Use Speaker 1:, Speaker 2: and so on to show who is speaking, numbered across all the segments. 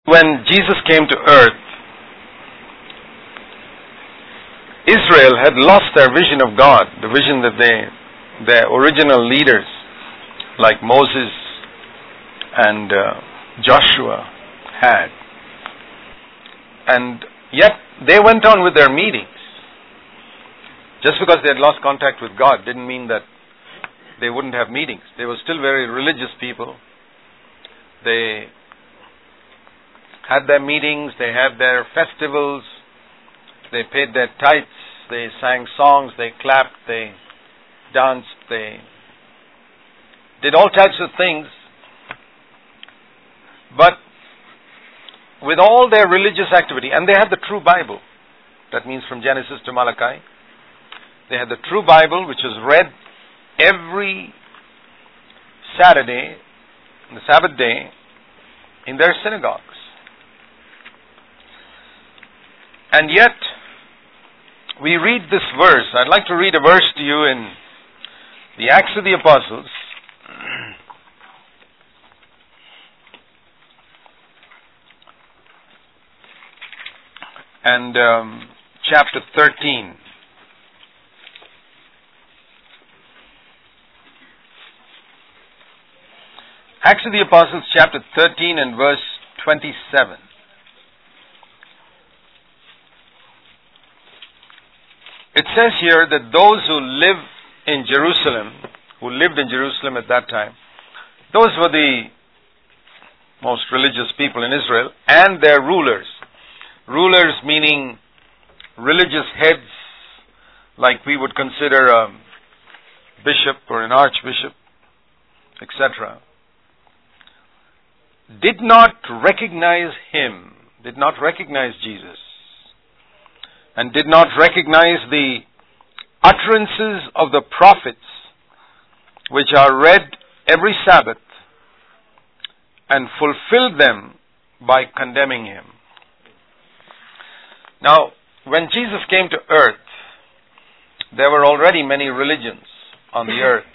Speaker 1: When Jesus came to earth, Israel had lost their vision of God, the vision that their original leaders like Moses and Joshua had. And yet they went on with their meetings. Just because they had lost contact with God didn't mean that they wouldn't have meetings. They were still very religious people. They had their meetings, they had their festivals, they paid their tithes, they sang songs, they clapped, they danced, they did all types of things. But with all their religious activity, and they had the true Bible, that means from Genesis to Malachi, they had the true Bible which was read every Saturday, the Sabbath day, in their synagogues. And yet, we read this verse. I'd like to read a verse to you in the Acts of the Apostles. And chapter 13. Acts of the Apostles, chapter 13 and verse 27. It says here that those who lived in Jerusalem at that time, those were the most religious people in Israel, and their rulers. Rulers meaning religious heads, like we would consider a bishop or an archbishop, etc. Did not recognize him, did not recognize Jesus, and did not recognize the utterances of the prophets which are read every Sabbath, and fulfilled them by condemning him. Now, when Jesus came to earth, there were already many religions on the earth.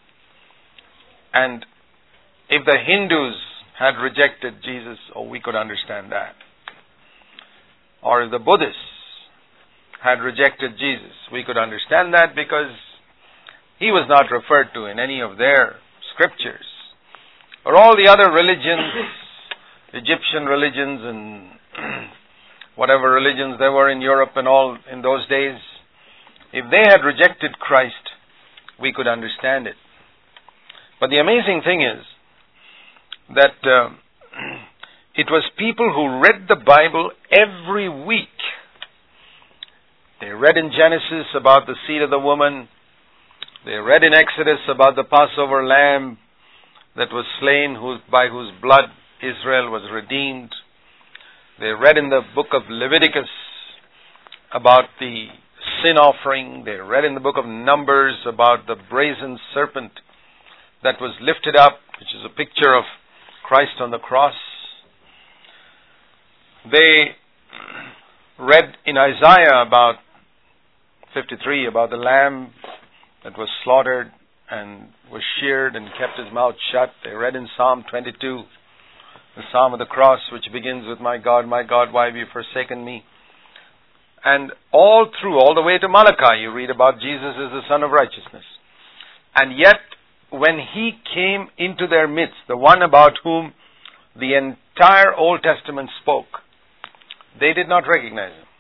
Speaker 1: And if the Hindus had rejected Jesus, we could understand that. Or if the Buddhists had rejected Jesus, we could understand that because he was not referred to in any of their scriptures. Or all the other religions, Egyptian religions and whatever religions there were in Europe and all in those days, if they had rejected Christ, we could understand it. But the amazing thing is that it was people who read the Bible every week. They read in Genesis about the seed of the woman. They read in Exodus about the Passover lamb that was slain, by whose blood Israel was redeemed. They read in the book of Leviticus about the sin offering. They read in the book of Numbers about the brazen serpent that was lifted up, which is a picture of Christ on the cross. They read in Isaiah about 53 about the lamb that was slaughtered and was sheared and kept his mouth shut. They read in Psalm 22, the Psalm of the Cross, which begins with, my God, why have you forsaken me? And all the way to Malachi, you read about Jesus as the Son of Righteousness. And yet, when he came into their midst, the one about whom the entire Old Testament spoke, they did not recognize him.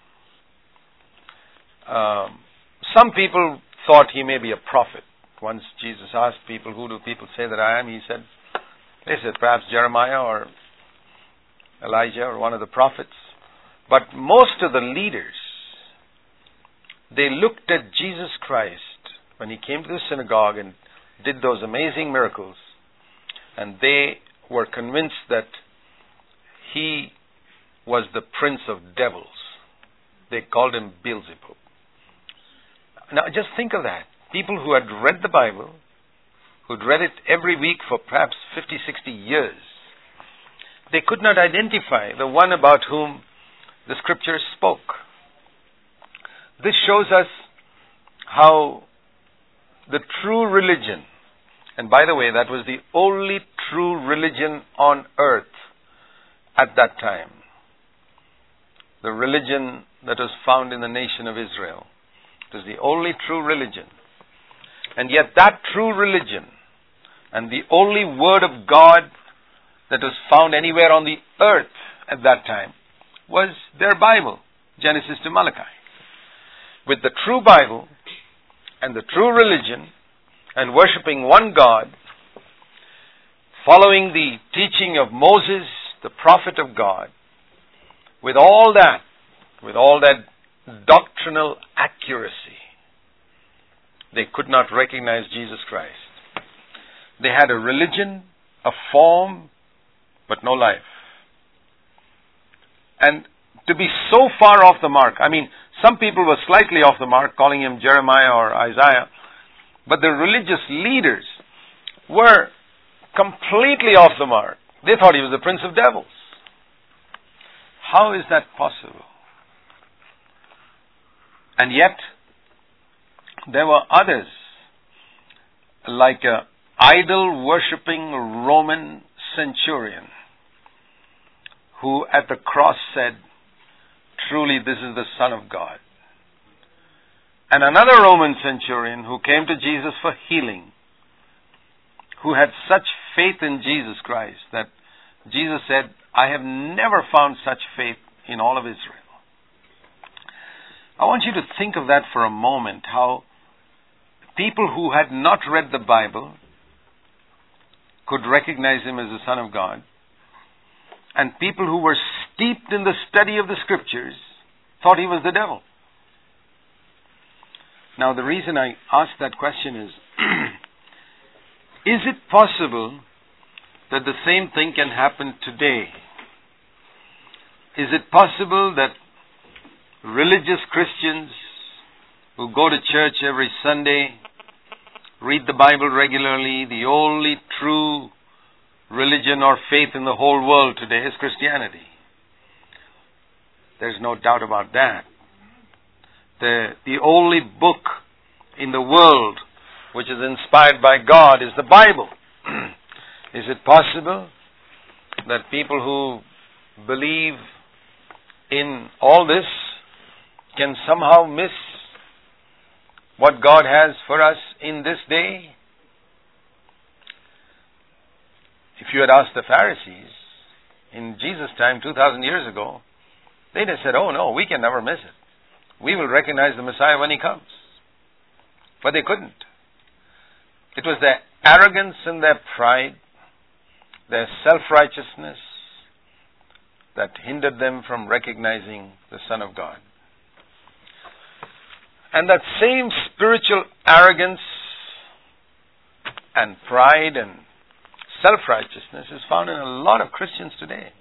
Speaker 1: Some people thought he may be a prophet. Once Jesus asked people, who do people say that I am? They said perhaps Jeremiah or Elijah or one of the prophets. But most of the leaders, they looked at Jesus Christ when he came to the synagogue and did those amazing miracles, and they were convinced that he was the prince of devils. They called him Beelzebub. Now just think of that. People who had read the Bible, who'd read it every week for perhaps 50, 60 years, they could not identify the one about whom the scriptures spoke. This shows us how the true religion, and by the way, that was the only true religion on earth at that time. The religion that was found in the nation of Israel. It was the only true religion. And yet that true religion and the only word of God that was found anywhere on the earth at that time was their Bible, Genesis to Malachi. With the true Bible and the true religion and worshiping one God, following the teaching of Moses, the prophet of God, with all that doctrinal accuracy, they could not recognize Jesus Christ. They had a religion, a form, but no life. And to be so far off the mark, some people were slightly off the mark, calling him Jeremiah or Isaiah, but the religious leaders were completely off the mark. They thought he was the prince of devils. How is that possible? And yet, there were others, like an idol-worshipping Roman centurion, who at the cross said, "Truly this is the Son of God." And another Roman centurion who came to Jesus for healing, who had such faith in Jesus Christ that Jesus said, "I have never found such faith in all of Israel." I want you to think of that for a moment, how people who had not read the Bible could recognize him as the Son of God, and people who were steeped in the study of the Scriptures thought he was the devil. Now, the reason I ask that question is it possible that the same thing can happen today? Is it possible that religious Christians who go to church every Sunday, read the Bible regularly, the only true religion or faith in the whole world today is Christianity? There's no doubt about that. The only book in the world which is inspired by God is the Bible. Is it possible that people who believe in all this can somehow miss what God has for us in this day? If you had asked the Pharisees in Jesus' time, 2,000 years ago, they'd have said, "Oh no, we can never miss it. We will recognize the Messiah when He comes." But they couldn't. It was their arrogance and their pride, their self-righteousness, that hindered them from recognizing the Son of God. And that same spiritual arrogance and pride and self-righteousness is found in a lot of Christians today.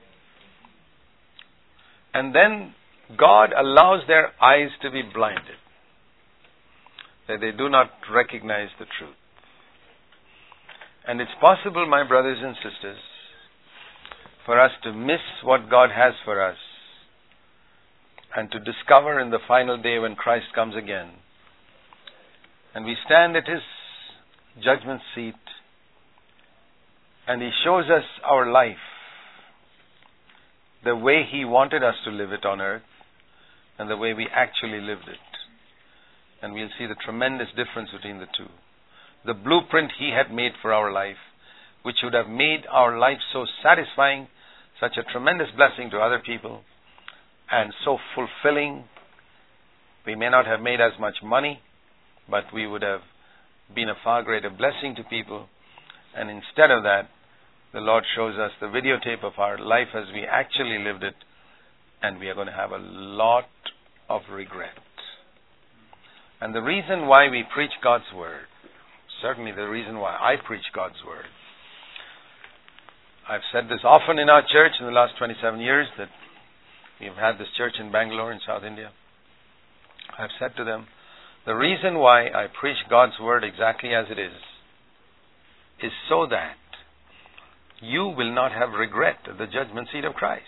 Speaker 1: And then God allows their eyes to be blinded, that they do not recognize the truth. And it's possible, my brothers and sisters, for us to miss what God has for us and to discover in the final day when Christ comes again and we stand at His judgment seat and He shows us our life the way He wanted us to live it on earth and the way we actually lived it. And we'll see the tremendous difference between the two. The blueprint He had made for our life, which would have made our life so satisfying, such a tremendous blessing to other people, and so fulfilling. We may not have made as much money, but we would have been a far greater blessing to people. And instead of that, the Lord shows us the videotape of our life as we actually lived it, and we are going to have a lot of regret. And the reason why we preach God's Word, certainly the reason why I preach God's Word, I've said this often in our church in the last 27 years that we've had this church in Bangalore in South India. I've said to them, the reason why I preach God's Word exactly as it is so that you will not have regret at the judgment seat of Christ.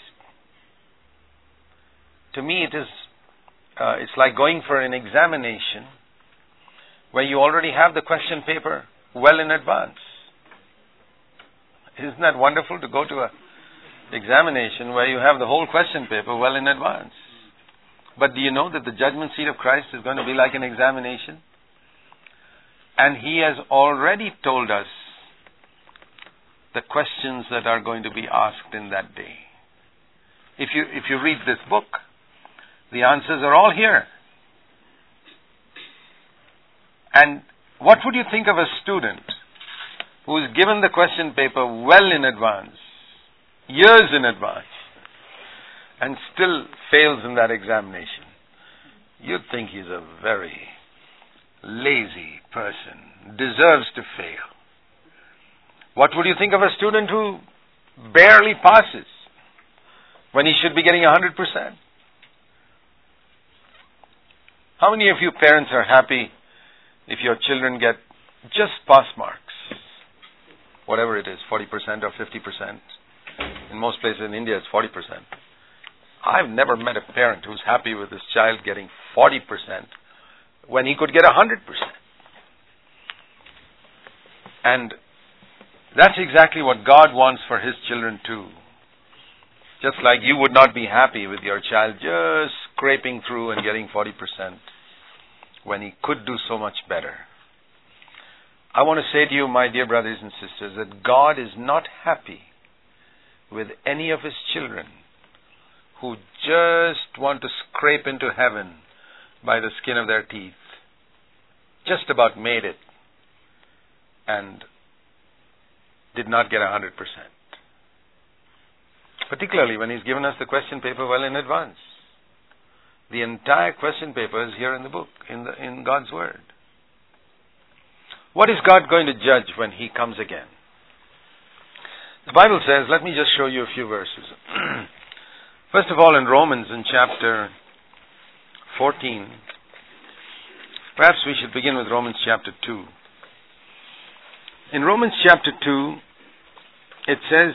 Speaker 1: To me, it's like going for an examination where you already have the question paper well in advance. Isn't that wonderful to go to examination where you have the whole question paper well in advance. But do you know that the judgment seat of Christ is going to be like an examination? And He has already told us the questions that are going to be asked in that day. If you read this book, the answers are all here. And what would you think of a student who is given the question paper well in advance, years in advance, and still fails in that examination? You'd think he's a very lazy person, deserves to fail. What would you think of a student who barely passes when he should be getting 100%? How many of you parents are happy if your children get just pass marks? Whatever it is, 40% or 50%. In most places in India, it's 40%. I've never met a parent who's happy with his child getting 40% when he could get 100%. And that's exactly what God wants for His children too. Just like you would not be happy with your child just scraping through and getting 40% when he could do so much better. I want to say to you, my dear brothers and sisters, that God is not happy with any of His children who just want to scrape into heaven by the skin of their teeth. Just about made it and did not get 100%. Particularly when He's given us the question paper well in advance. The entire question paper is here in the book, in God's Word. What is God going to judge when He comes again? The Bible says, let me just show you a few verses. First of all, in Romans, in chapter 14, perhaps we should begin with Romans chapter 2. In Romans chapter 2, it says,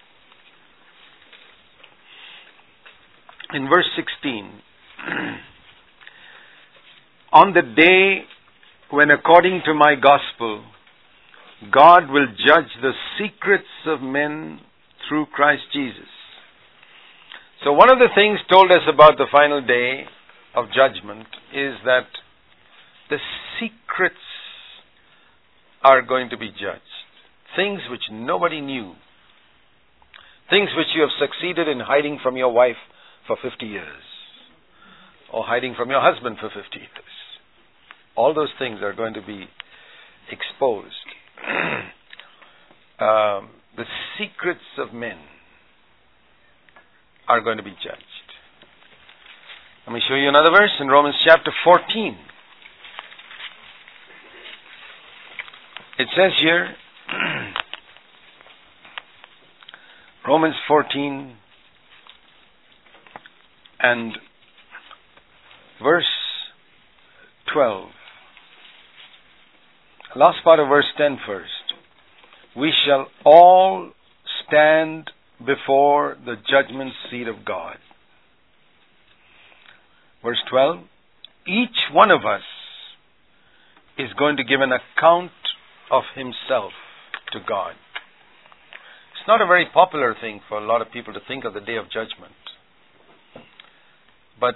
Speaker 1: in verse 16, on the day when according to my gospel, God will judge the secrets of men through Christ Jesus. So one of the things told us about the final day of judgment is that the secrets are going to be judged. Things which nobody knew. Things which you have succeeded in hiding from your wife for 50 years. Or hiding from your husband for 50 years. All those things are going to be exposed. The secrets of men are going to be judged. Let me show you another verse in Romans chapter 14. It says here, Romans 14 and verse 12. Last part of verse 10 first. We shall all stand before the judgment seat of God. Verse 12. Each one of us is going to give an account of himself to God. It's not a very popular thing for a lot of people to think of the day of judgment. But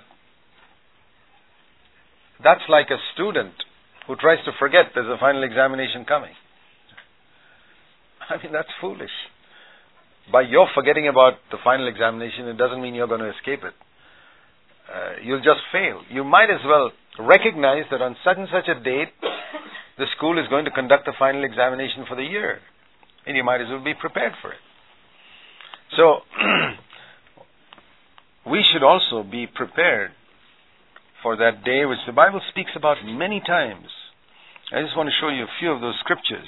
Speaker 1: that's like a student who tries to forget there's a final examination coming. I mean, that's foolish. By your forgetting about the final examination, it doesn't mean you're going to escape it. You'll just fail. You might as well recognize that on such and such a date, the school is going to conduct the final examination for the year. And you might as well be prepared for it. So, we should also be prepared for that day which the Bible speaks about many times. I just want to show you a few of those scriptures.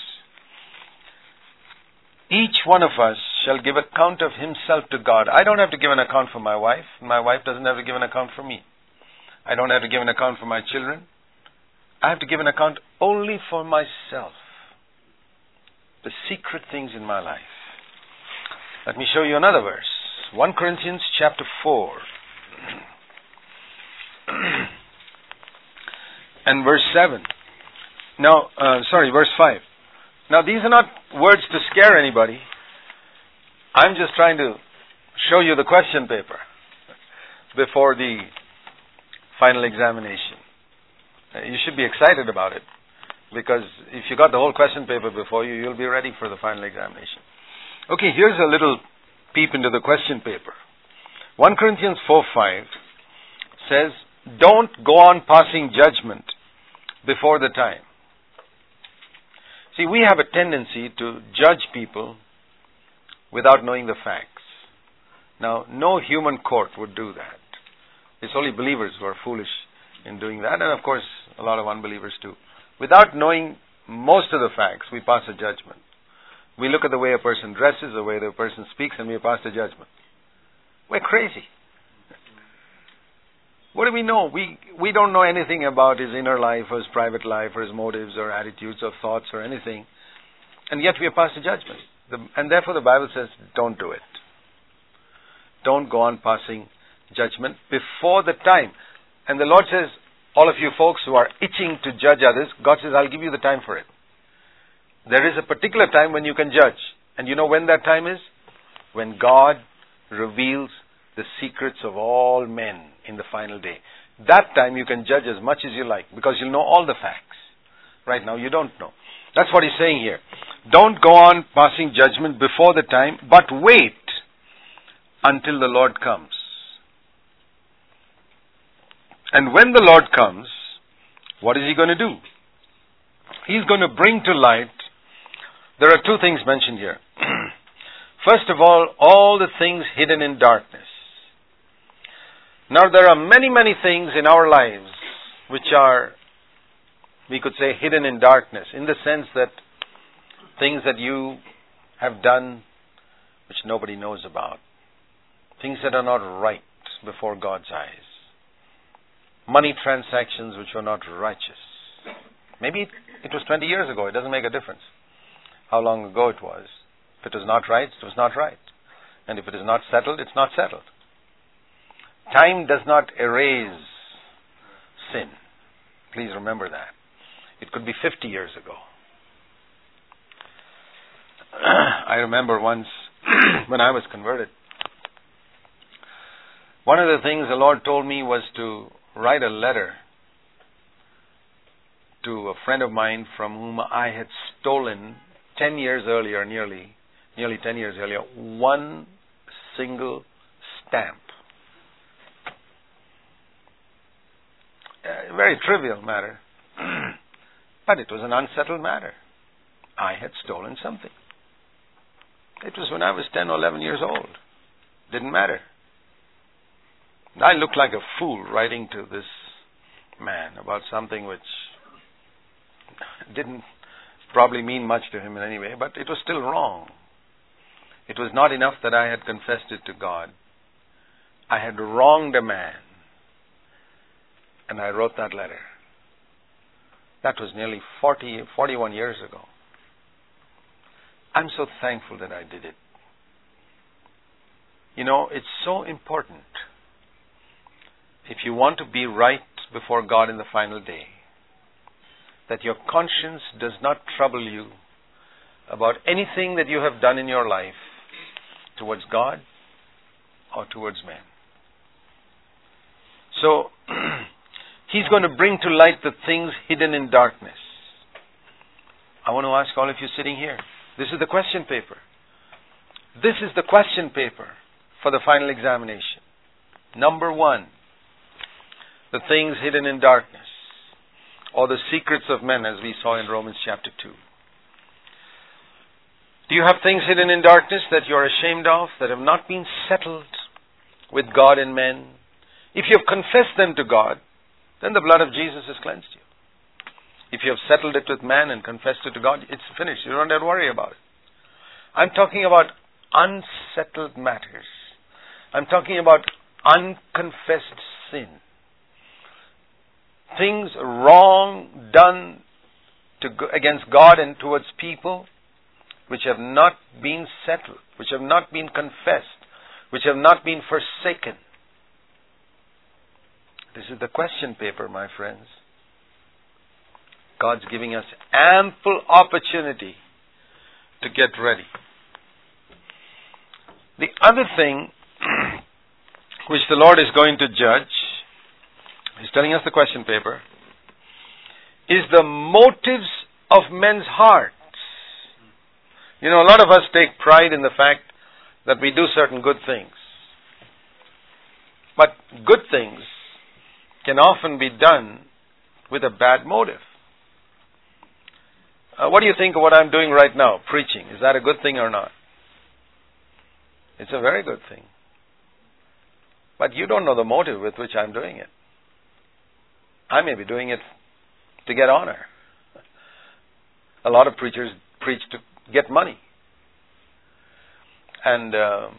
Speaker 1: Each one of us shall give account of himself to God. I don't have to give an account for my wife. My wife doesn't have to give an account for me. I don't have to give an account for my children. I have to give an account only for myself. The secret things in my life. Let me show you another verse. 1 Corinthians chapter 4. And verse 7. Now, verse 5. Now, these are not words to scare anybody. I'm just trying to show you the question paper before the final examination. You should be excited about it, because if you got the whole question paper before you, you'll be ready for the final examination. Okay, here's a little peep into the question paper. 1 Corinthians 4:5 says, don't go on passing judgment before the time. See, we have a tendency to judge people without knowing the facts. Now, no human court would do that. It's only believers who are foolish in doing that, and of course, a lot of unbelievers too. Without knowing most of the facts, we pass a judgment. We look at the way a person dresses, the way the person speaks, and we pass a judgment. We're crazy. What do we know? We don't know anything about his inner life, or his private life, or his motives, or attitudes, or thoughts, or anything. And yet we have passed a judgment. And therefore the Bible says, don't do it. Don't go on passing judgment before the time. And the Lord says, all of you folks who are itching to judge others, God says, I'll give you the time for it. There is a particular time when you can judge. And you know when that time is? When God reveals the secrets of all men in the final day. That time you can judge as much as you like, because you'll know all the facts. Right now you don't know. That's what he's saying here. Don't go on passing judgment before the time, but wait until the Lord comes. And when the Lord comes, what is He going to do? He's going to bring to light, there are two things mentioned here. First of all the things hidden in darkness. Now there are many, many things in our lives which are, we could say, hidden in darkness, in the sense that things that you have done which nobody knows about. Things that are not right before God's eyes. Money transactions which are not righteous. Maybe it was 20 years ago. It doesn't make a difference how long ago it was. If it was not right, it was not right. And if it is not settled, it's not settled. Time does not erase sin. Please remember that. It could be 50 years ago. I remember once when I was converted, one of the things the Lord told me was to write a letter to a friend of mine from whom I had stolen 10 years earlier, nearly 10 years earlier, one single stamp. A very trivial matter. But it was an unsettled matter. I had stolen something. It was when I was 10 or 11 years old. Didn't matter. I looked like a fool writing to this man about something which didn't probably mean much to him in any way, but it was still wrong. It was not enough that I had confessed it to God. I had wronged a man. And I wrote that letter. That was nearly 41 years ago. I'm so thankful that I did it. You know, it's so important, if you want to be right before God in the final day, that your conscience does not trouble you about anything that you have done in your life towards God or towards man. So, He's going to bring to light the things hidden in darkness. I want to ask all of you sitting here, this is the question paper. This is the question paper for the final examination. Number 1, the things hidden in darkness, or the secrets of men, as we saw in Romans chapter 2. Do you have things hidden in darkness that you are ashamed of, that have not been settled with God and men? If you have confessed them to God, then the blood of Jesus has cleansed you. If you have settled it with man and confessed it to God, it's finished. You don't have to worry about it. I'm talking about unsettled matters. I'm talking about unconfessed sin. Things wrong done against God and towards people which have not been settled, which have not been confessed, which have not been forsaken. This is the question paper, my friends. God's giving us ample opportunity to get ready. The other thing which the Lord is going to judge, He's telling us the question paper, is the motives of men's hearts. You know, a lot of us take pride in the fact that we do certain good things. But good things can often be done with a bad motive. What do you think of what I'm doing right now, preaching? Is that a good thing or not? It's a very good thing. But you don't know the motive with which I'm doing it. I may be doing it to get honor. A lot of preachers preach to get money. And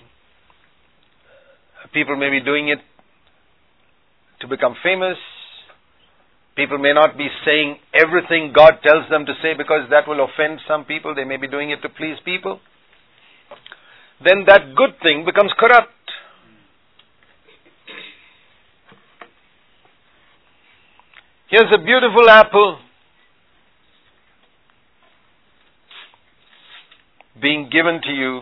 Speaker 1: people may be doing it to become famous. People may not be saying everything God tells them to say because that will offend some people. They may be doing it to please people. Then that good thing becomes corrupt. Here's a beautiful apple being given to you.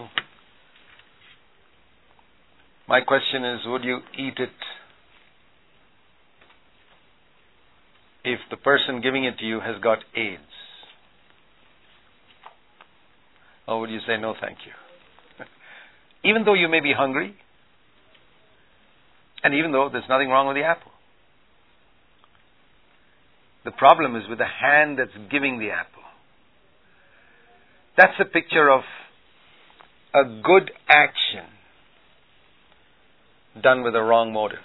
Speaker 1: My question is, would you eat it if the person giving it to you has got AIDS? Or would you say, no, thank you? Even though you may be hungry, and even though there's nothing wrong with the apple. The problem is with the hand that's giving the apple. That's a picture of a good action done with a wrong motive.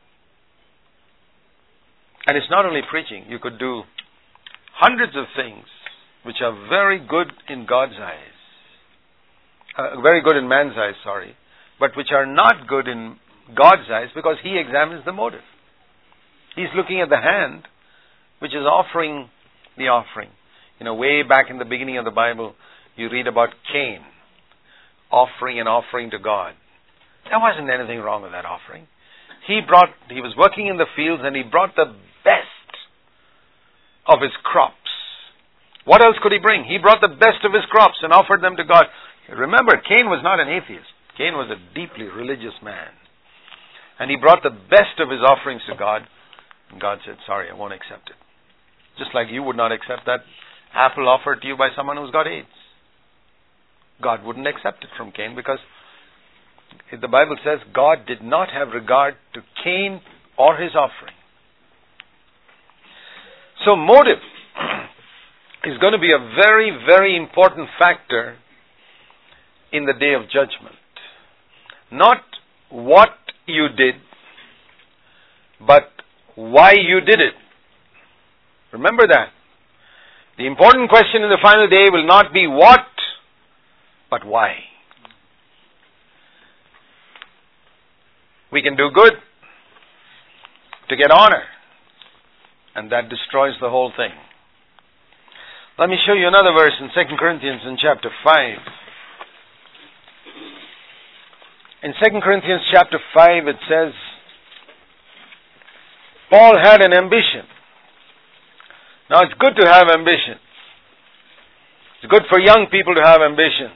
Speaker 1: And it's not only preaching. You could do hundreds of things which are very good in God's eyes. Very good in man's eyes, but which are not good in God's eyes because He examines the motive. He's looking at the hand which is offering the offering. You know, way back in the beginning of the Bible, you read about Cain offering an offering to God. There wasn't anything wrong with that offering. He was working in the fields and he brought the best of his crops. What else could he bring? He brought the best of his crops and offered them to God. Remember, Cain was not an atheist. Cain was a deeply religious man. And he brought the best of his offerings to God. And God said, sorry, I won't accept it. Just like you would not accept that apple offered to you by someone who's got AIDS. God wouldn't accept it from Cain because the Bible says God did not have regard to Cain or his offering. So motive is going to be a very, very important factor in the day of judgment. Not what you did, but why you did it. Remember that. The important question in the final day will not be what, but why. We can do good to get honor, and that destroys the whole thing. Let me show you another verse in 2 Corinthians in chapter 5. In 2 Corinthians chapter 5 it says, Paul had an ambition. Now it's good to have ambition. It's good for young people to have ambition.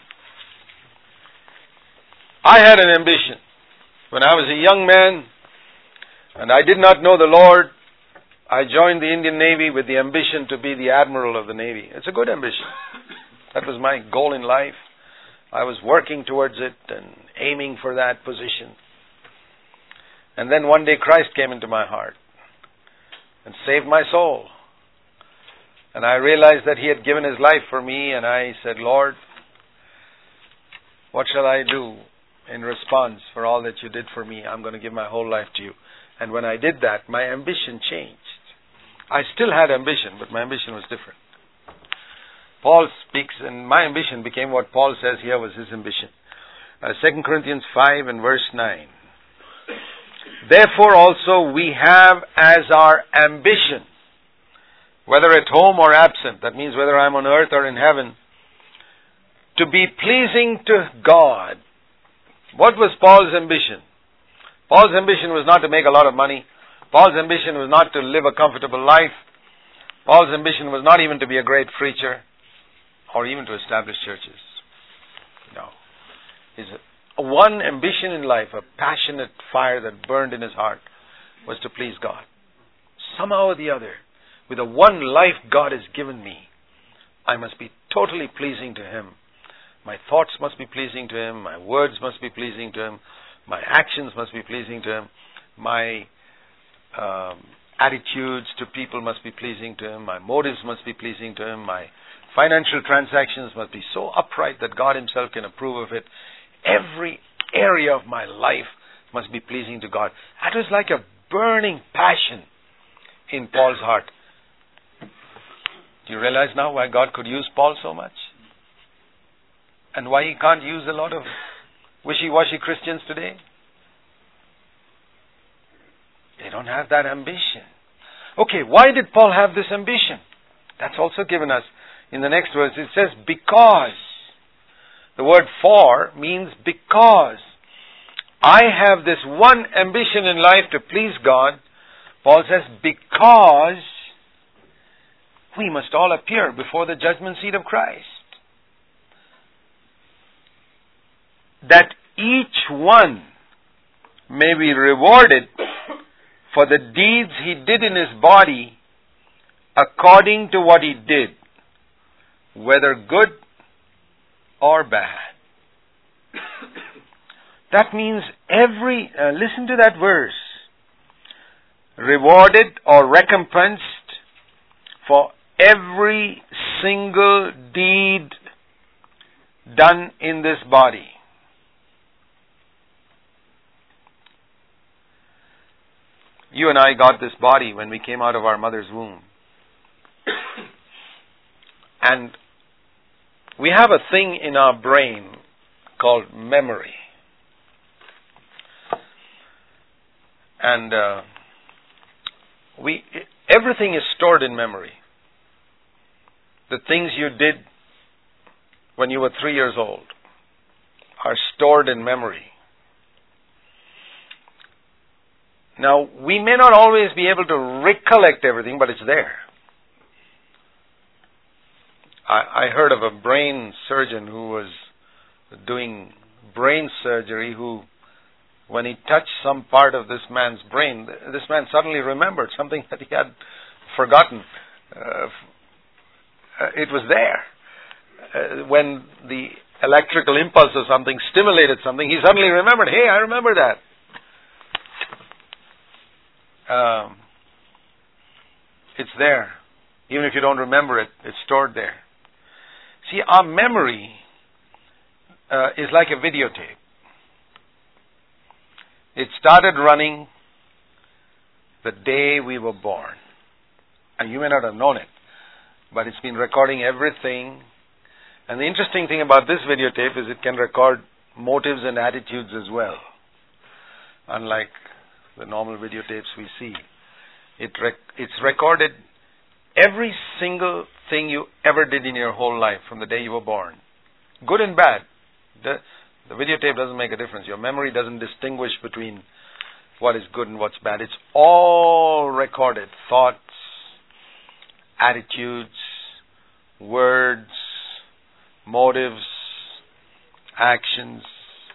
Speaker 1: I had an ambition. When I was a young man and I did not know the Lord, I joined the Indian Navy with the ambition to be the Admiral of the Navy. It's a good ambition. That was my goal in life. I was working towards it and aiming for that position. And then one day Christ came into my heart and saved my soul. And I realized that He had given His life for me, and I said, Lord, what shall I do in response for all that You did for me? I'm going to give my whole life to You. And when I did that, my ambition changed. I still had ambition, but my ambition was different. Paul speaks, and my ambition became what Paul says here was his ambition. 2 Corinthians 5 and verse 9. Therefore also we have as our ambition, whether at home or absent, that means whether I'm on earth or in heaven, to be pleasing to God. What was Paul's ambition? Paul's ambition was not to make a lot of money. Paul's ambition was not to live a comfortable life. Paul's ambition was not even to be a great preacher or even to establish churches. No. His one ambition in life, a passionate fire that burned in his heart, was to please God. Somehow or the other, with the one life God has given me, I must be totally pleasing to Him. My thoughts must be pleasing to Him. My words must be pleasing to Him. My actions must be pleasing to Him. My attitudes to people must be pleasing to Him. My motives must be pleasing to Him. My financial transactions must be so upright that God Himself can approve of it. Every area of my life must be pleasing to God. That was like a burning passion in Paul's heart. Do you realize now why God could use Paul so much? And why He can't use a lot of wishy-washy Christians today? They don't have that ambition. Okay, why did Paul have this ambition? That's also given us in the next verse. It says, because. The word for means because. I have this one ambition in life to please God. Paul says, because we must all appear before the judgment seat of Christ. That each one may be rewarded for the deeds he did in his body according to what he did, whether good or bad. That means listen to that verse, rewarded or recompensed for every single deed done in this body. You and I got this body when we came out of our mother's womb. And we have a thing in our brain called memory. And everything is stored in memory. The things you did when you were 3 years old are stored in memory. Now, we may not always be able to recollect everything, but it's there. I heard of a brain surgeon who was doing brain surgery who, when he touched some part of this man's brain, this man suddenly remembered something that he had forgotten. It was there. When the electrical impulse or something stimulated something, he suddenly remembered, hey, I remember that. It's there. Even if you don't remember it, it's stored there. See, our memory is like a videotape. It started running the day we were born. And you may not have known it, but it's been recording everything. And the interesting thing about this videotape is it can record motives and attitudes as well. Unlike the normal videotapes we see. It's recorded every single thing you ever did in your whole life from the day you were born. Good and bad. The videotape doesn't make a difference. Your memory doesn't distinguish between what is good and what's bad. It's all recorded. Thoughts, attitudes, words, motives, actions,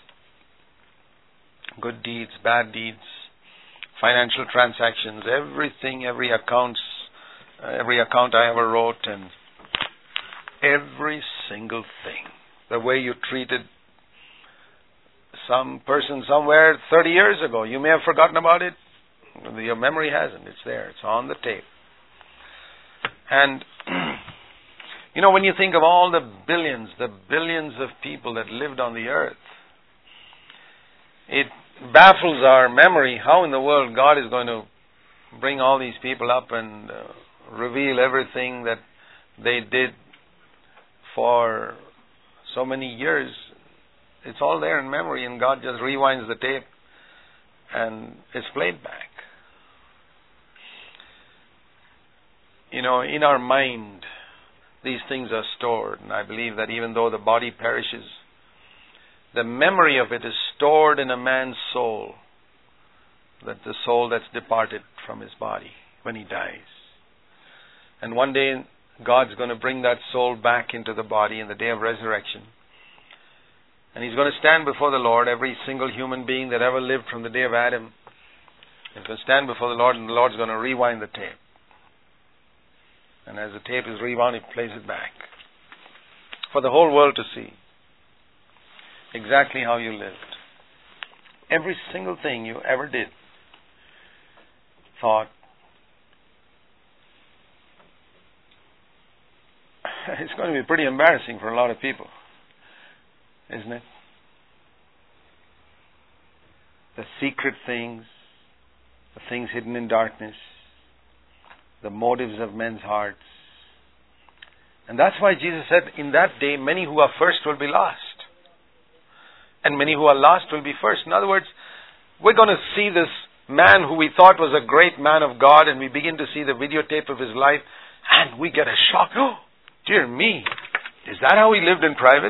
Speaker 1: good deeds, bad deeds, financial transactions, everything, every account I ever wrote, and every single thing. The way you treated some person somewhere 30 years ago. You may have forgotten about it. Your memory hasn't. It's there. It's on the tape. And, when you think of all the billions of people that lived on the earth, it baffles our memory how in the world God is going to bring all these people up and reveal everything that they did for so many years. It's all there in memory, and God just rewinds the tape and it's played back. In our mind, these things are stored, and I believe that even though the body perishes, the memory of it is stored in a man's soul, that the soul that's departed from his body when he dies. And one day, God's going to bring that soul back into the body in the day of resurrection. And he's going to stand before the Lord. Every single human being that ever lived from the day of Adam is going to stand before the Lord, and the Lord's going to rewind the tape. And as the tape is rewound, he plays it back for the whole world to see exactly how you lived. Every single thing you ever did, thought. It's going to be pretty embarrassing for a lot of people, isn't it? The secret things, the things hidden in darkness, the motives of men's hearts. And that's why Jesus said, in that day, many who are first will be last. And many who are last will be first. In other words, we're going to see this man who we thought was a great man of God, and we begin to see the videotape of his life, and we get a shock. Oh, dear me, is that how he lived in private?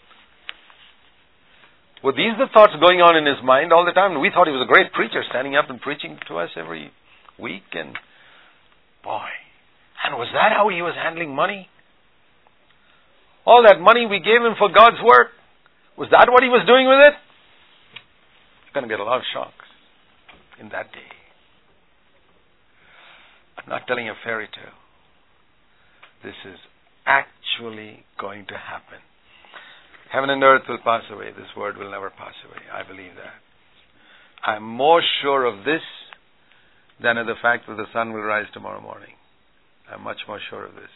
Speaker 1: Were these the thoughts going on in his mind all the time? We thought he was a great preacher, standing up and preaching to us every week, and boy, and was that how he was handling money? All that money we gave him for God's work, was that what he was doing with it? You're going to get a lot of shocks in that day. I'm not telling a fairy tale. This is actually going to happen. Heaven and earth will pass away. This word will never pass away. I believe that. I'm more sure of this than of the fact that the sun will rise tomorrow morning. I'm much more sure of this.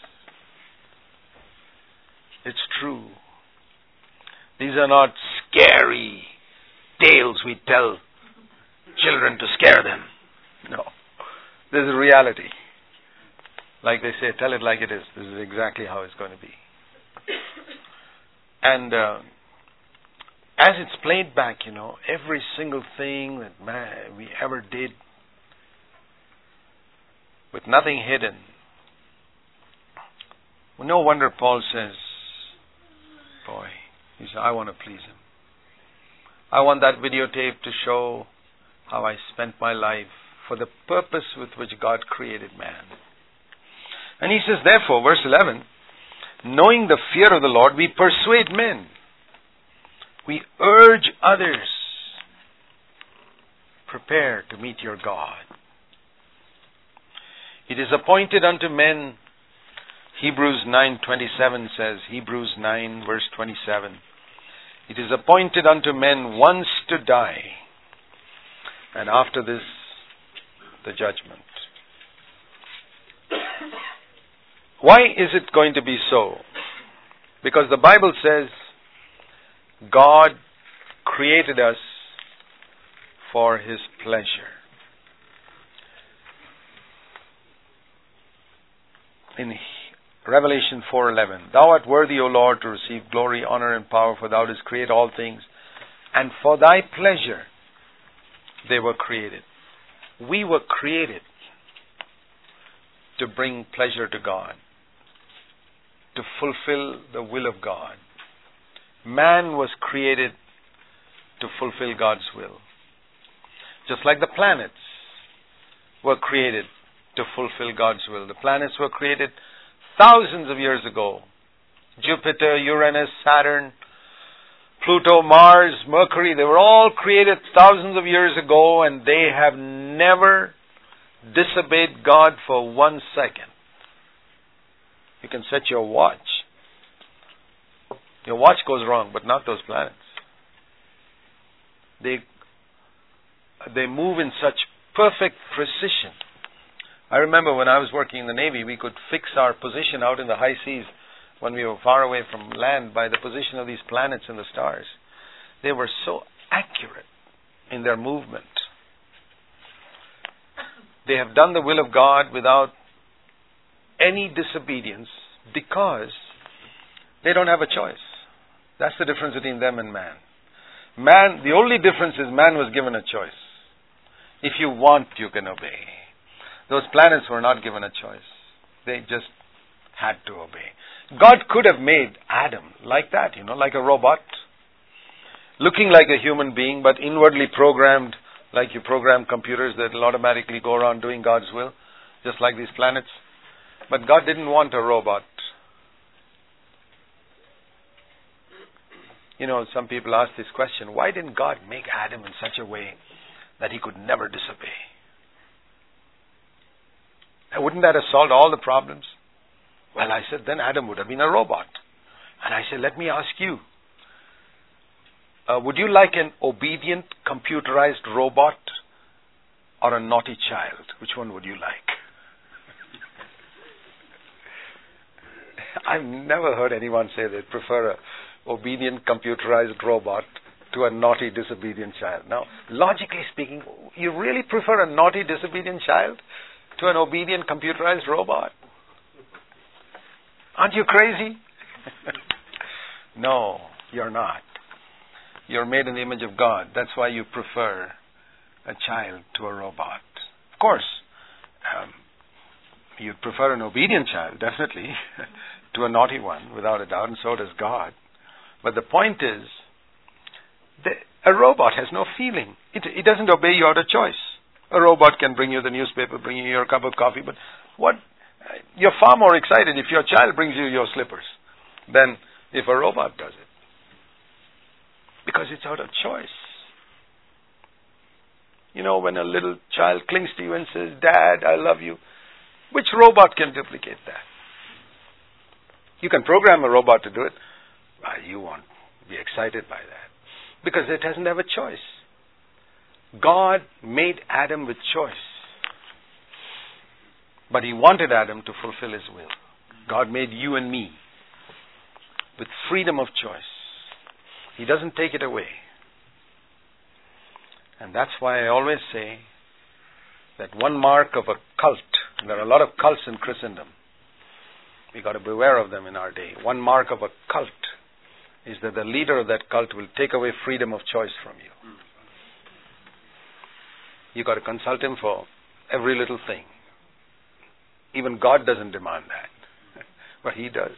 Speaker 1: It's true. These are not scary tales we tell children to scare them. No. This is reality. Like they say, tell it like it is. This is exactly how it's going to be. And as it's played back, every single thing that we ever did, with nothing hidden. Well, no wonder Paul says, boy, he said, I want to please him. I want that videotape to show how I spent my life for the purpose with which God created man. And he says, therefore, verse 11, knowing the fear of the Lord, we persuade men. We urge others. Prepare to meet your God. It is appointed unto men, Hebrews 9:27 says, Hebrews 9 verse 27. It is appointed unto men once to die, and after this, the judgment. Why is it going to be so? Because the Bible says God created us for His pleasure. In Revelation 4:11, Thou art worthy, O Lord, to receive glory, honor, and power, for Thou didst create all things, and for Thy pleasure they were created. We were created to bring pleasure to God, to fulfill the will of God. Man was created to fulfill God's will. Just like the planets were created to fulfill God's will. The planets were created thousands of years ago. Jupiter, Uranus, Saturn, Pluto, Mars, Mercury, they were all created thousands of years ago, and they have never disobeyed God for 1 second. You can set your watch. Your watch goes wrong, but not those planets. They move in such perfect precision. I remember when I was working in the Navy, we could fix our position out in the high seas when we were far away from land by the position of these planets and the stars. They were so accurate in their movement. They have done the will of God without any disobedience because they don't have a choice. That's the difference between them and man. Man, the only difference is man was given a choice. If you want, you can obey. Those planets were not given a choice. They just had to obey. God could have made Adam like that, like a robot, looking like a human being, but inwardly programmed like you program computers that will automatically go around doing God's will, just like these planets. But God didn't want a robot. Some people ask this question, why didn't God make Adam in such a way that he could never disobey? And wouldn't that have solved all the problems? Well, I said, then Adam would have been a robot. And I said, let me ask you, would you like an obedient, computerized robot or a naughty child? Which one would you like? I've never heard anyone say they prefer an obedient, computerized robot to a naughty, disobedient child. Now, logically speaking, you really prefer a naughty, disobedient child to an obedient, computerized robot? Aren't you crazy? No, you're not. You're made in the image of God. That's why you prefer a child to a robot. Of course, you'd prefer an obedient child, definitely, to a naughty one, without a doubt, and so does God. But the point is, a robot has no feeling. It doesn't obey you out of choice. A robot can bring you the newspaper, bring you your cup of coffee, but you're far more excited if your child brings you your slippers than if a robot does it. Because it's out of choice. When a little child clings to you and says, Dad, I love you, which robot can duplicate that? You can program a robot to do it. You won't be excited by that. Because it doesn't have a choice. God made Adam with choice. But He wanted Adam to fulfill His will. God made you and me with freedom of choice. He doesn't take it away. And that's why I always say that one mark of a cult, and there are a lot of cults in Christendom, we got to beware of them in our day. One mark of a cult is that the leader of that cult will take away freedom of choice from you. You got to consult him for every little thing. Even God doesn't demand that, but He does.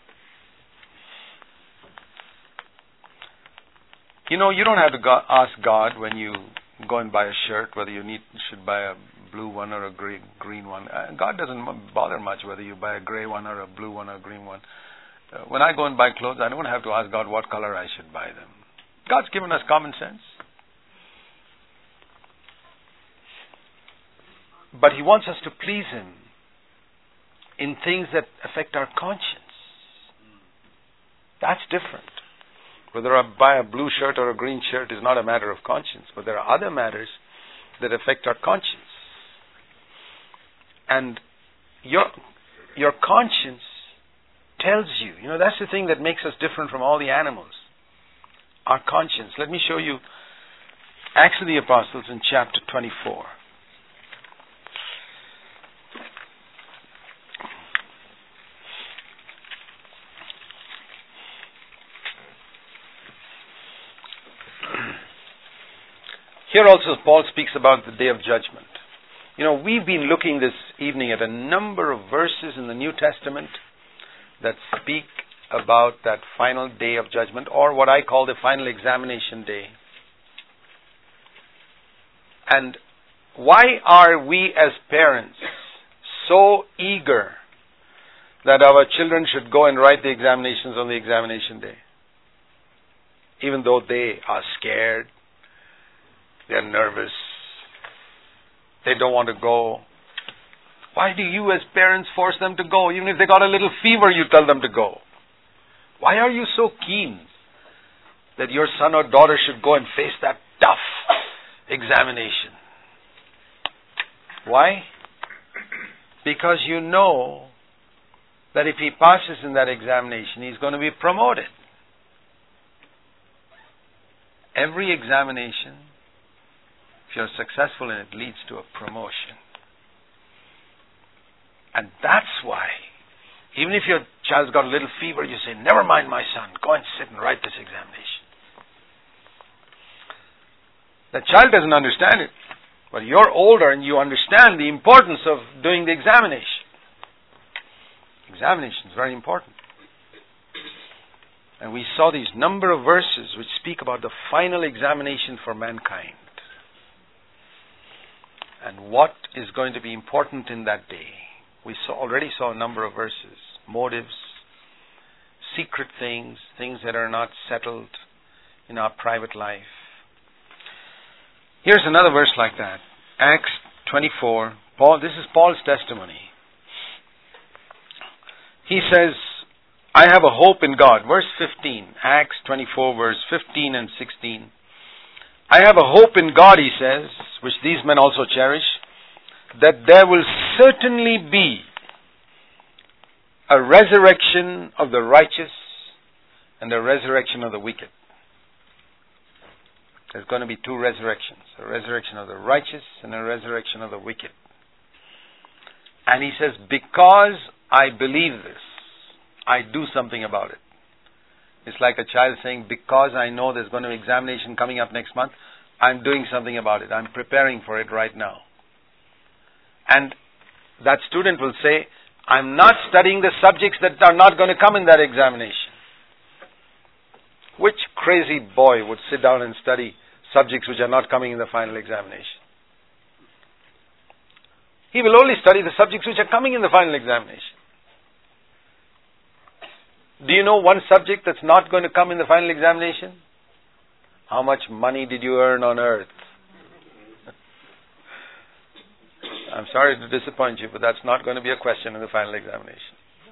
Speaker 1: You don't have to ask God when you go and buy a shirt whether you should buy a blue one or a green one. God doesn't bother much whether you buy a gray one or a blue one or a green one. When I go and buy clothes, I don't have to ask God what color I should buy them. God's given us common sense. But He wants us to please Him in things that affect our conscience. That's different. Whether I buy a blue shirt or a green shirt is not a matter of conscience, but there are other matters that affect our conscience. And your conscience tells you, that's the thing that makes us different from all the animals. Our conscience. Let me show you Acts of the Apostles in chapter 24. Here also Paul speaks about the day of judgment. We've been looking this evening at a number of verses in the New Testament that speak about that final day of judgment, or what I call the final examination day. And why are we as parents so eager that our children should go and write the examinations on the examination day? Even though they are scared, they're nervous, they don't want to go. Why do you as parents force them to go? Even if they got a little fever, you tell them to go. Why are you so keen that your son or daughter should go and face that tough examination? Why? Because you know that if he passes in that examination, he's going to be promoted. Every examination, if you're successful in it, leads to a promotion. And that's why, even if your child's got a little fever, you say, never mind my son, go and sit and write this examination. The child doesn't understand it, but you're older and you understand the importance of doing the examination. Examination is very important. And we saw these number of verses which speak about the final examination for mankind. And what is going to be important in that day. We already saw a number of verses. Motives, secret things, things that are not settled, in our private life. Here's another verse like that. Acts 24. This is Paul's testimony. He says, I have a hope in God. Verse 15. Acts 24, verse 15 and 16. I have a hope in God, he says, which these men also cherish, that there will certainly be a resurrection of the righteous and a resurrection of the wicked. There's going to be two resurrections, a resurrection of the righteous and a resurrection of the wicked. And he says, because I believe this, I do something about it. It's like a child saying, because I know there's going to be an examination coming up next month, I'm doing something about it. I'm preparing for it right now. And that student will say, I'm not studying the subjects that are not going to come in that examination. Which crazy boy would sit down and study subjects which are not coming in the final examination? He will only study the subjects which are coming in the final examination. Do you know one subject that's not going to come in the final examination? How much money did you earn on earth? I'm sorry to disappoint you, but that's not going to be a question in the final examination.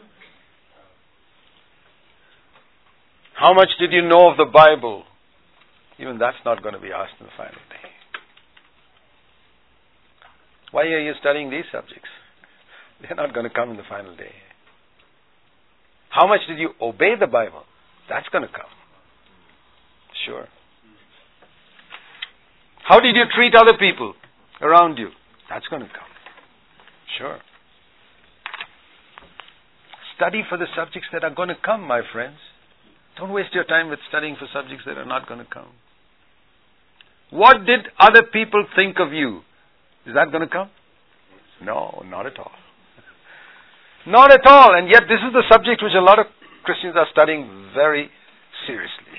Speaker 1: How much did you know of the Bible? Even that's not going to be asked in the final day. Why are you studying these subjects? They're not going to come in the final day. How much did you obey the Bible? That's going to come. Sure. How did you treat other people around you? That's going to come. Sure. Study for the subjects that are going to come, my friends. Don't waste your time with studying for subjects that are not going to come. What did other people think of you? Is that going to come? No, not at all. Not at all. And yet this is the subject which a lot of Christians are studying very seriously.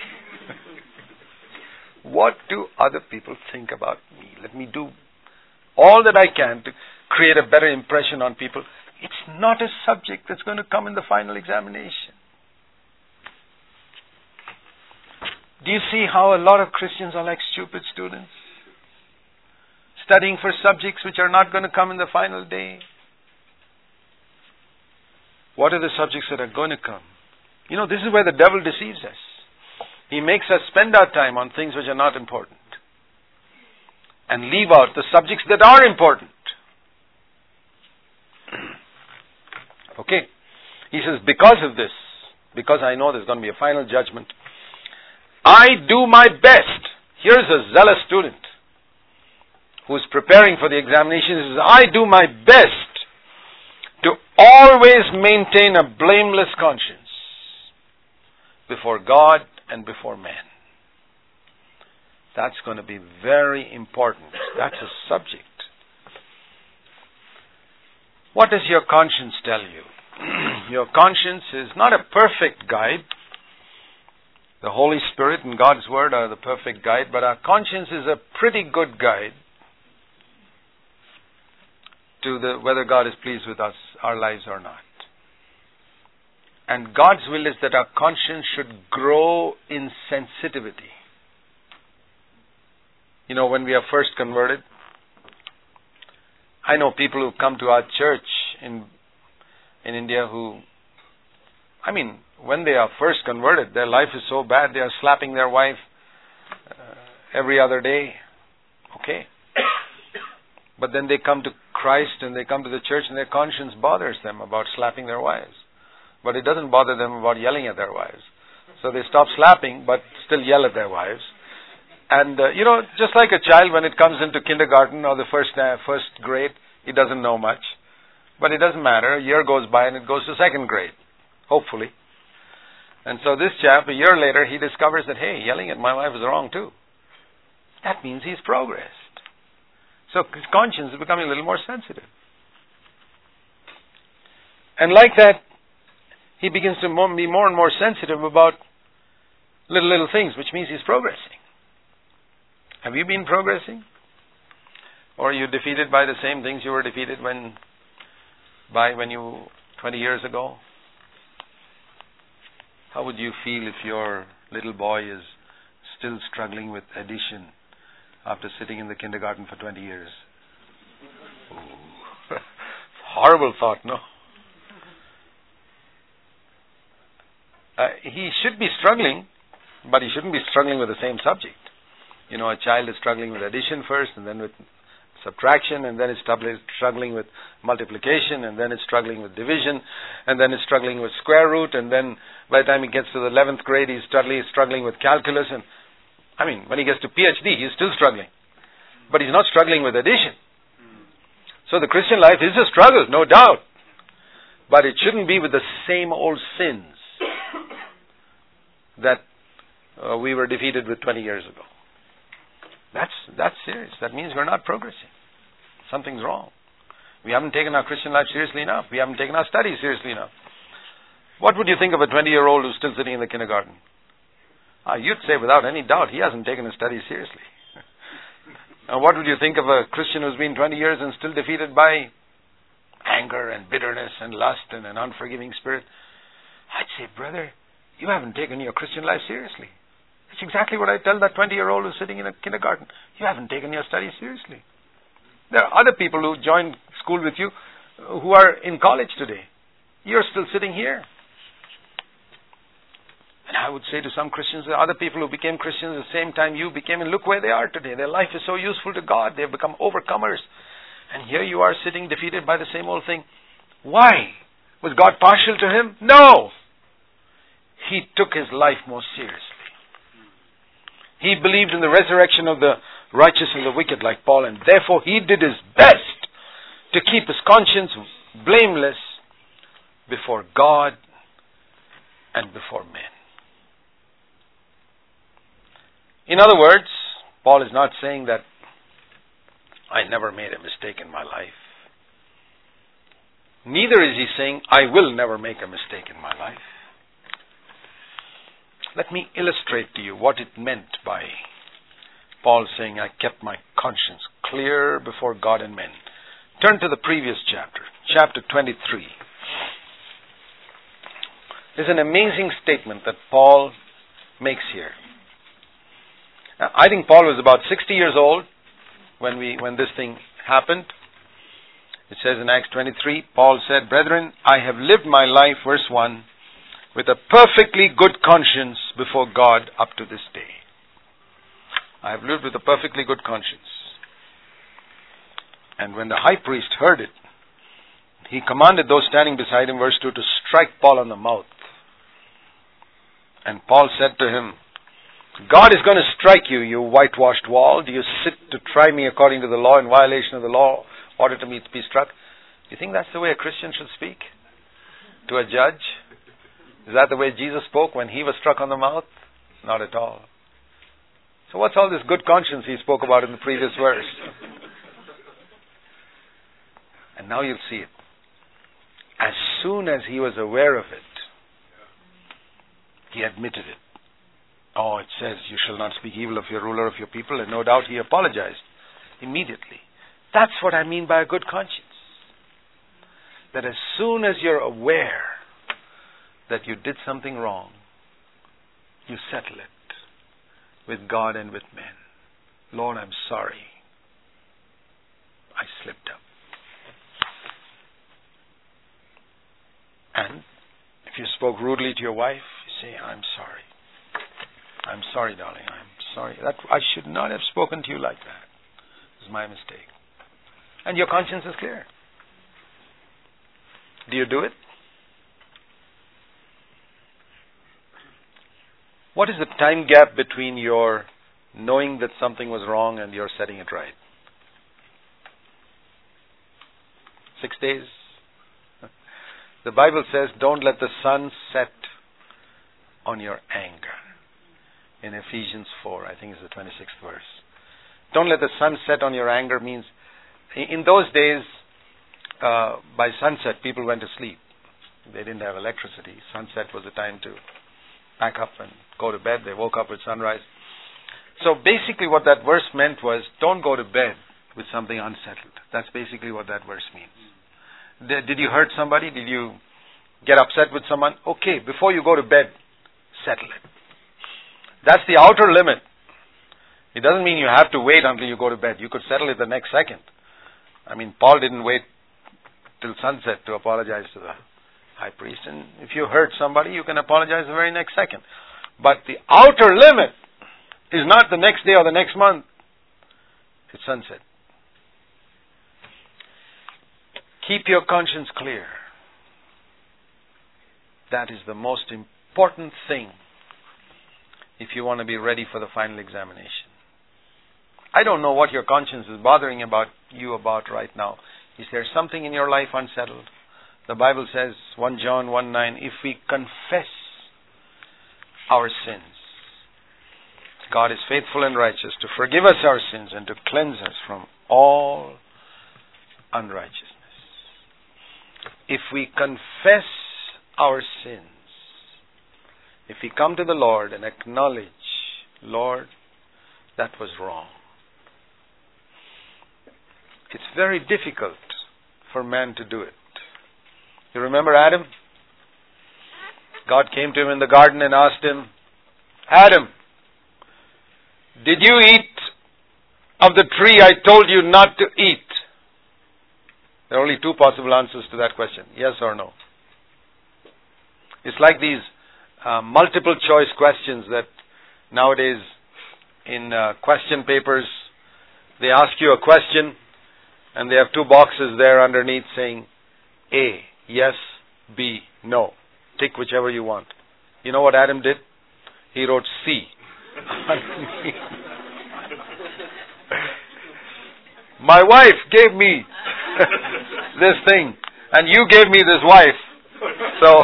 Speaker 1: What do other people think about me? Let me do all that I can to create a better impression on people. It's not a subject that's going to come in the final examination. Do you see how a lot of Christians are like stupid students? Studying for subjects which are not going to come in the final day. What are the subjects that are going to come? You know, this is where the devil deceives us. He makes us spend our time on things which are not important and leave out the subjects that are important. Okay. He says, because of this, because I know there's going to be a final judgment, I do my best. Here's a zealous student who's preparing for the examination. He says, I do my best to always maintain a blameless conscience before God and before man. That's going to be very important. That's a subject. What does your conscience tell you? Your conscience is not a perfect guide. The Holy Spirit and God's Word are the perfect guide, but our conscience is a pretty good guide to whether God is pleased with us, our lives or not. And God's will is that our conscience should grow in sensitivity. You know, when we are first converted, I know people who come to our church in India who, when they are first converted, their life is so bad, they are slapping their wife every other day. Okay. But then they come to Christ and they come to the church and their conscience bothers them about slapping their wives. But it doesn't bother them about yelling at their wives. So they stop slapping but still yell at their wives. And, just like a child when it comes into kindergarten or the first grade, he doesn't know much. But it doesn't matter. A year goes by and it goes to second grade, hopefully. And so this chap, a year later, he discovers that, hey, yelling at my wife is wrong too. That means he's progressed. So his conscience is becoming a little more sensitive. And like that, he begins to be more and more sensitive about little things, which means he's progressing. Have you been progressing? Or are you defeated by the same things you were defeated when 20 years ago? How would you feel if your little boy is still struggling with addition after sitting in the kindergarten for 20 years. Horrible thought, no? He should be struggling, but he shouldn't be struggling with the same subject. You know, a child is struggling with addition first, and then with subtraction, and then it's struggling with multiplication, and then it's struggling with division, and then it's struggling with square root, and then by the time he gets to the 11th grade, he's struggling with calculus. And I mean, when he gets to PhD, he's still struggling. But he's not struggling with addition. So the Christian life is a struggle, no doubt. But it shouldn't be with the same old sins that we were defeated with 20 years ago. That's serious. That means we're not progressing. Something's wrong. We haven't taken our Christian life seriously enough. We haven't taken our studies seriously enough. What would you think of a 20-year-old who's still sitting in the kindergarten? You'd say without any doubt he hasn't taken his studies seriously. Now, what would you think of a Christian who's been 20 years and still defeated by anger and bitterness and lust and an unforgiving spirit? I'd say, brother, you haven't taken your Christian life seriously. That's exactly what I tell that 20-year-old who's sitting in a kindergarten. You haven't taken your studies seriously. There are other people who joined school with you who are in college today. You're still sitting here. And I would say to some Christians, there are other people who became Christians at the same time you became, and look where they are today. Their life is so useful to God. They've become overcomers. And here you are sitting defeated by the same old thing. Why? Was God partial to him? No! He took his life more seriously. He believed in the resurrection of the righteous and the wicked like Paul, and therefore he did his best to keep his conscience blameless before God and before men. In other words, Paul is not saying that I never made a mistake in my life. Neither is he saying I will never make a mistake in my life. Let me illustrate to you what it meant by Paul saying, I kept my conscience clear before God and men. Turn to the previous chapter, chapter 23. There's an amazing statement that Paul makes here. Now, I think Paul was about 60 years old when this thing happened. It says in Acts 23, Paul said, Brethren, I have lived my life, verse 1, with a perfectly good conscience before God up to this day. I have lived with a perfectly good conscience. And when the high priest heard it, he commanded those standing beside him, verse 2, to strike Paul on the mouth. And Paul said to him, God is going to strike you, you whitewashed wall. Do you sit to try me according to the law, in violation of the law, in order to be struck? Do you think that's the way a Christian should speak to a judge? Is that the way Jesus spoke when he was struck on the mouth? Not at all. So what's all this good conscience he spoke about in the previous verse? And now you'll see it. As soon as he was aware of it, he admitted it. Oh, it says, you shall not speak evil of your ruler, of your people, and no doubt he apologized immediately. That's what I mean by a good conscience. That as soon as you're aware that you did something wrong, you settle it with God and with men. Lord, I'm sorry. I slipped up. And if you spoke rudely to your wife, you say, I'm sorry. I'm sorry, darling. I'm sorry. I should not have spoken to you like that. It was my mistake. And your conscience is clear. Do you do it? What is the time gap between your knowing that something was wrong and your setting it right? 6 days? The Bible says, don't let the sun set on your anger. In Ephesians 4, I think it's the 26th verse. Don't let the sun set on your anger means, in those days, by sunset, people went to sleep. They didn't have electricity. Sunset was the time to pack up and go to bed. They woke up with sunrise. So basically what that verse meant was, don't go to bed with something unsettled. That's basically what that verse means. Did you hurt somebody? Did you get upset with someone? Okay, before you go to bed, settle it. That's the outer limit. It doesn't mean you have to wait until you go to bed. You could settle it the next second. I mean, Paul didn't wait till sunset to apologize to the high priest. And if you hurt somebody, you can apologize the very next second. But the outer limit is not the next day or the next month. It's sunset. Keep your conscience clear. That is the most important thing if you want to be ready for the final examination. I don't know what your conscience is bothering you about right now. Is there something in your life unsettled? The Bible says, 1 John 1:9, if we confess our sins, God is faithful and righteous to forgive us our sins and to cleanse us from all unrighteousness. If we confess our sins, if we come to the Lord and acknowledge, Lord, that was wrong. It's very difficult for man to do it. You remember Adam? God came to him in the garden and asked him, Adam, did you eat of the tree I told you not to eat? There are only two possible answers to that question, yes or no. It's like these multiple choice questions that nowadays in question papers, they ask you a question and they have two boxes there underneath saying A, yes, B, no. Tick whichever you want. You know what Adam did? He wrote C. My wife gave me this thing and you gave me this wife. So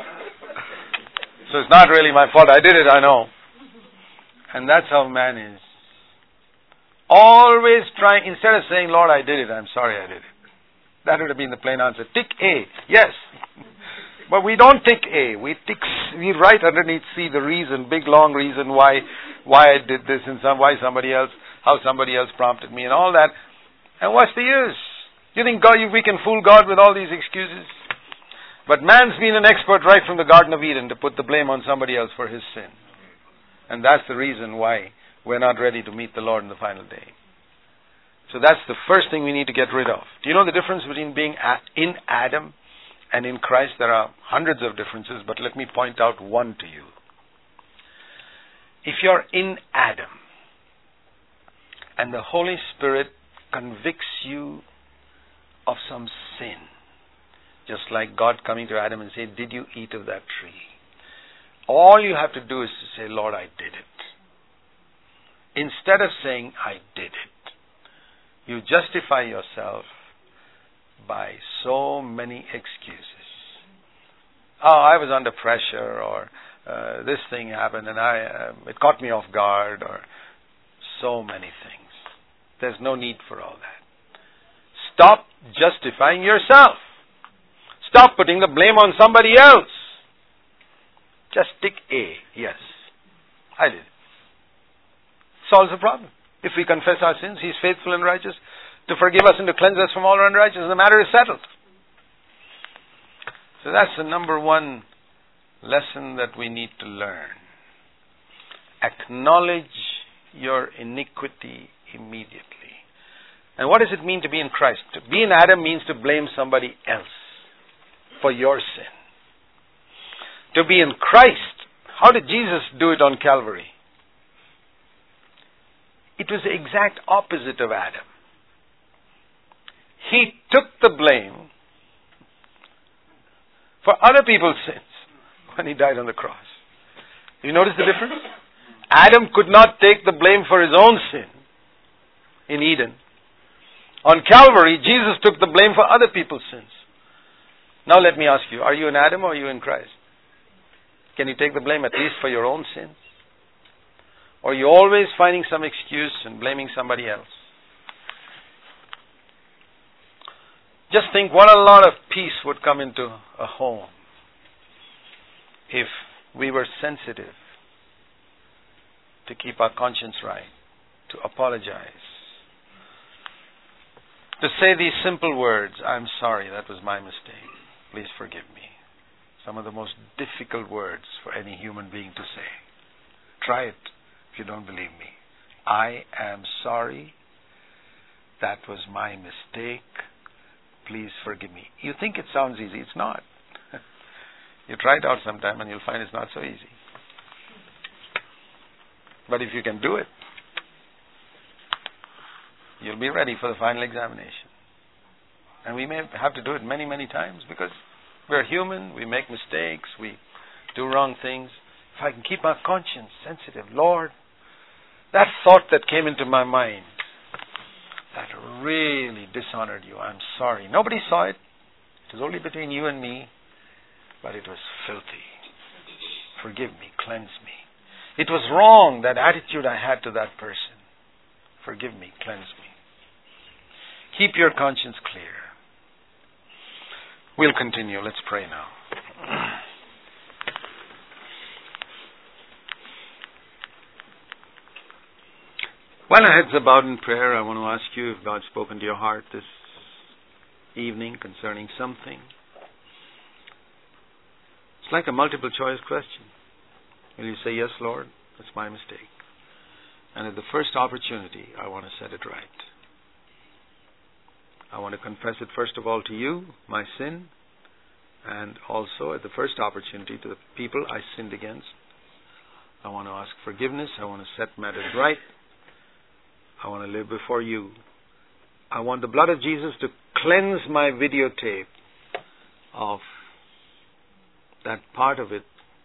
Speaker 1: it's not really my fault. I did it, I know. And that's how man is. Always trying, instead of saying, Lord, I did it, I'm sorry I did it. That would have been the plain answer. Tick A, yes. But we don't tick A. We write underneath C the reason, big long reason why I did this and how somebody else prompted me and all that. And what's the use? You think we can fool God with all these excuses? But man's been an expert right from the Garden of Eden to put the blame on somebody else for his sin. And that's the reason why we're not ready to meet the Lord in the final day. So that's the first thing we need to get rid of. Do you know the difference between being in Adam and in Christ? There are hundreds of differences, but let me point out one to you. If you're in Adam and the Holy Spirit convicts you of some sin, just like God coming to Adam and saying, did you eat of that tree? All you have to do is to say, Lord, I did it. Instead of saying, I did it, you justify yourself by so many excuses. Oh, I was under pressure, or this thing happened and it caught me off guard, or so many things. There's no need for all that. Stop justifying yourself. Stop putting the blame on somebody else. Just tick A, yes, I did. Solves the problem. If we confess our sins, He is faithful and righteous to forgive us and to cleanse us from all unrighteousness. The matter is settled. So that's the number one lesson that we need to learn. Acknowledge your iniquity immediately. And what does it mean to be in Christ? To be in Adam means to blame somebody else for your sin. To be in Christ, how did Jesus do it on Calvary? It was the exact opposite of Adam. He took the blame for other people's sins when He died on the cross. You notice the difference? Adam could not take the blame for his own sin in Eden. On Calvary, Jesus took the blame for other people's sins. Now let me ask you, are you in Adam or are you in Christ? Can you take the blame at least for your own sins? Or are you always finding some excuse and blaming somebody else? Just think what a lot of peace would come into a home if we were sensitive to keep our conscience right, to apologize, to say these simple words, I'm sorry, that was my mistake. Please forgive me. Some of the most difficult words for any human being to say. Try it if you don't believe me. I am sorry. That was my mistake. Please forgive me. You think it sounds easy. It's not. You try it out sometime and you'll find it's not so easy. But if you can do it, you'll be ready for the final examination. And we may have to do it many, many times because we're human, we make mistakes, we do wrong things. If I can keep my conscience sensitive, Lord, that thought that came into my mind that really dishonored you, I'm sorry. Nobody saw it. It was only between you and me, but it was filthy. Forgive me, cleanse me. It was wrong, that attitude I had to that person. Forgive me, cleanse me. Keep your conscience clear. We'll continue. Let's pray now. While our heads are bowed in prayer, I want to ask you if God's spoken to your heart this evening concerning something. It's like a multiple choice question. Will you say, yes, Lord, that's my mistake. And at the first opportunity, I want to set it right. I want to confess it first of all to you, my sin, and also at the first opportunity to the people I sinned against. I want to ask forgiveness. I want to set matters right. I want to live before you. I want the blood of Jesus to cleanse my videotape of that part of it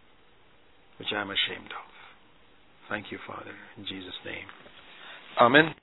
Speaker 1: which I am ashamed of. Thank you, Father, in Jesus' name. Amen.